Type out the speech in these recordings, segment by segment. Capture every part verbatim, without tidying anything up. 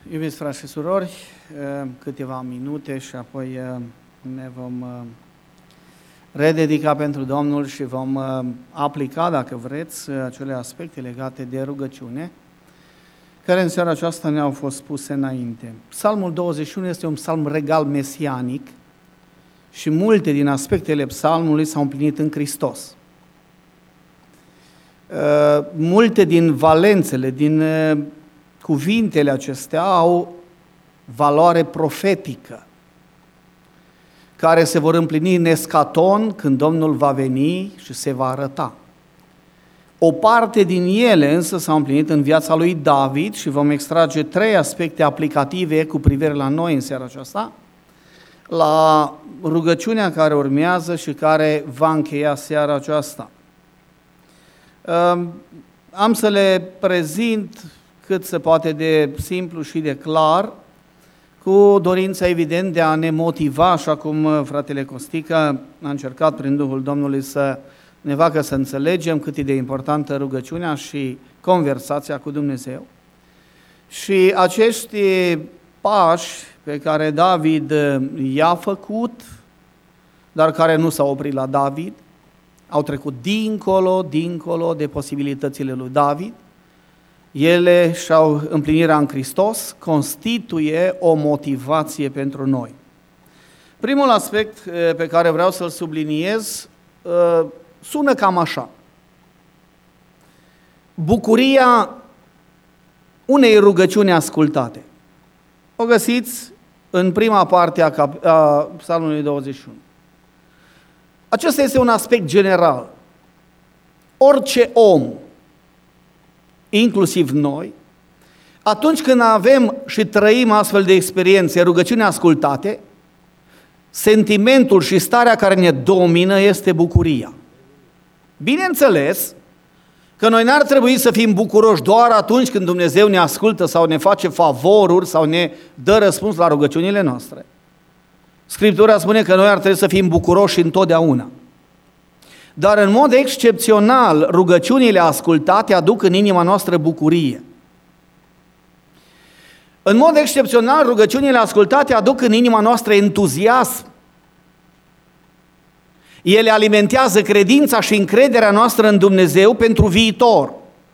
Iubiți frați și surori, câteva minute și apoi ne vom rededica pentru Domnul și vom aplica, dacă vreți, acele aspecte legate de rugăciune, care în seara aceasta ne-au fost puse înainte. Psalmul douăzeci și unu este un psalm regal mesianic și multe din aspectele psalmului s-au împlinit în Hristos. Multe din valențele, din cuvintele acestea au valoare profetică, care se vor împlini în escaton când Domnul va veni și se va arăta. O parte din ele însă s-au împlinit în viața lui David și vom extrage trei aspecte aplicative cu privire la noi în seara aceasta, la rugăciunea care urmează și care va încheia seara aceasta. Am să le prezint cât se poate de simplu și de clar, cu dorința evident de a ne motiva, așa cum fratele Costică a încercat prin Duhul Domnului să ne facă să înțelegem cât e de importantă rugăciunea și conversația cu Dumnezeu. Și acești pași pe care David i-a făcut, dar care nu s-au oprit la David, au trecut dincolo, dincolo de posibilitățile lui David. Ele și-au împlinirea în Hristos, constituie o motivație pentru noi. Primul aspect pe care vreau să-l subliniez sună cam așa. Bucuria unei rugăciuni ascultate. O găsiți în prima parte a, cap- a Psalmului douăzeci și unu. Acesta este un aspect general. Orice om, inclusiv noi, atunci când avem și trăim astfel de experiențe, rugăciuni ascultate, sentimentul și starea care ne domină este bucuria. Bineînțeles că noi n-ar trebui să fim bucuroși doar atunci când Dumnezeu ne ascultă sau ne face favoruri sau ne dă răspuns la rugăciunile noastre. Scriptura spune că noi ar trebui să fim bucuroși întotdeauna. Dar în mod excepțional, rugăciunile ascultate aduc în inima noastră bucurie. În mod excepțional, rugăciunile ascultate aduc în inima noastră entuziasm. Ele alimentează credința și încrederea noastră în Dumnezeu pentru viitor.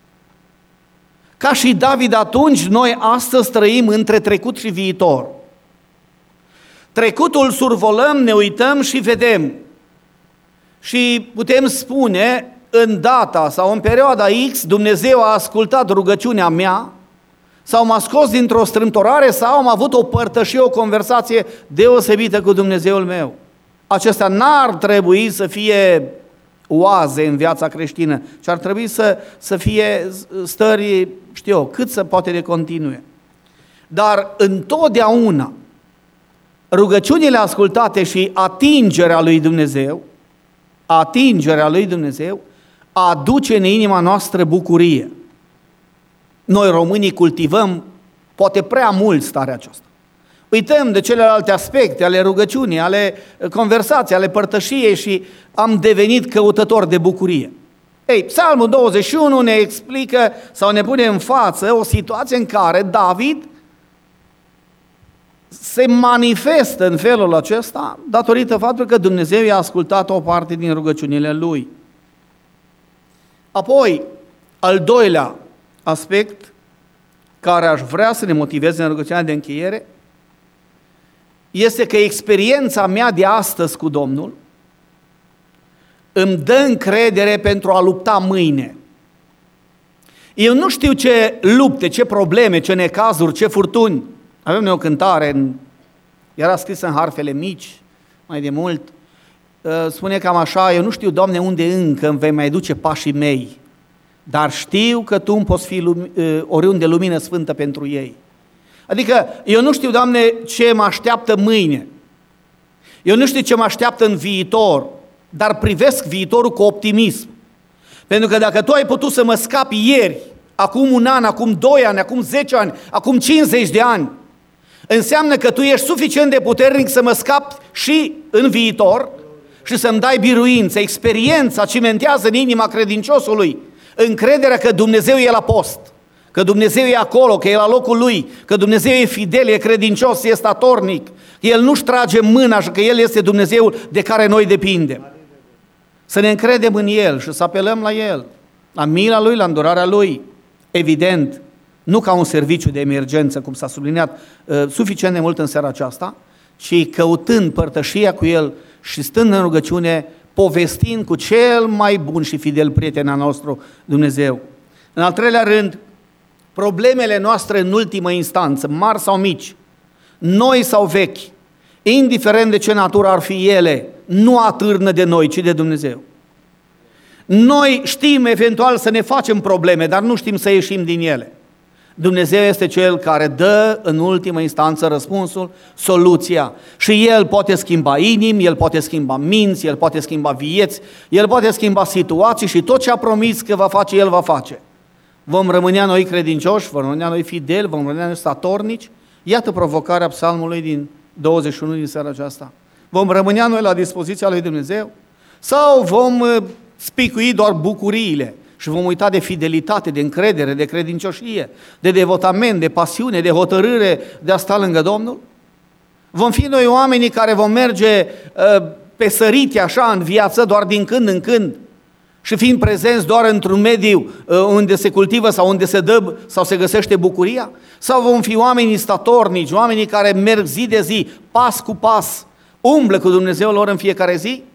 Ca și David atunci, noi astăzi trăim între trecut și viitor. Trecutul survolăm, ne uităm și vedem. Și putem spune, în data sau în perioada X, Dumnezeu a ascultat rugăciunea mea, sau m-a scos dintr-o strâmtorare, sau am avut o părtășie, o conversație deosebită cu Dumnezeul meu. Acestea n-ar trebui să fie oaze în viața creștină, ci ar trebui să, să fie stări, știu eu, cât se poate de continue. Dar întotdeauna, rugăciunile ascultate și atingerea lui Dumnezeu, atingerea lui Dumnezeu aduce în inima noastră bucurie. Noi românii cultivăm poate prea mult starea aceasta. Uităm de celelalte aspecte ale rugăciunii, ale conversației, ale părtășiei și am devenit căutători de bucurie. Ei, Psalmul douăzeci și unu ne explică sau ne pune în față o situație în care David se manifestă în felul acesta datorită faptului că Dumnezeu i-a ascultat o parte din rugăciunile lui. Apoi, al doilea aspect care aș vrea să ne motiveze în rugăciunea de încheiere este că experiența mea de astăzi cu Domnul îmi dă încredere pentru a lupta mâine. Eu nu știu ce lupte, ce probleme, ce necazuri, ce furtuni. Avem o cântare, în, era scrisă în harfele mici, mai de mult, spune cam așa: eu nu știu, Doamne, unde încă îmi vei mai duce pașii mei, dar știu că Tu îmi poți fi lumi, oriunde lumină sfântă pentru ei. Adică, eu nu știu, Doamne, ce mă așteaptă mâine, eu nu știu ce mă așteaptă în viitor, dar privesc viitorul cu optimism. Pentru că dacă Tu ai putut să mă scapi ieri, acum un an, acum doi ani, acum zece ani, acum cincizeci de ani, înseamnă că Tu ești suficient de puternic să mă scapi și în viitor și să-mi dai biruință. Experiența cimentează în inima credinciosului încrederea că Dumnezeu e la post, că Dumnezeu e acolo, că e la locul Lui, că Dumnezeu e fidel, e credincios, e statornic, că El nu-și trage mâna și că El este Dumnezeul de care noi depindem. Să ne încredem în El și să apelăm la El, la mila Lui, la îndurarea Lui, evident, nu ca un serviciu de emergență, cum s-a subliniat uh, suficient de mult în seara aceasta, ci căutând părtășia cu El și stând în rugăciune, povestind cu cel mai bun și fidel prieten al nostru, Dumnezeu. În al treilea rând, problemele noastre în ultimă instanță, mari sau mici, noi sau vechi, indiferent de ce natură ar fi ele, nu atârnă de noi, ci de Dumnezeu. Noi știm eventual să ne facem probleme, dar nu știm să ieșim din ele. Dumnezeu este Cel care dă în ultimă instanță răspunsul, soluția. Și El poate schimba inimi, El poate schimba minți, El poate schimba vieți, El poate schimba situații și tot ce a promis că va face, El va face. Vom rămâne noi credincioși, vom rămâne noi fideli, vom rămâne noi statornici. Iată provocarea psalmului din douăzeci și unu din seara aceasta. Vom rămâne noi la dispoziția lui Dumnezeu? Sau vom spicui doar bucuriile și vom uita de fidelitate, de încredere, de credincioșie, de devotament, de pasiune, de hotărâre de a sta lângă Domnul? Vom fi noi oamenii care vom merge uh, pe sărite așa în viață, doar din când în când, și fiind prezenți doar într-un mediu uh, unde se cultivă sau unde se dă sau se găsește bucuria? Sau vom fi oamenii statornici, oamenii care merg zi de zi, pas cu pas, umblă cu Dumnezeu lor în fiecare zi?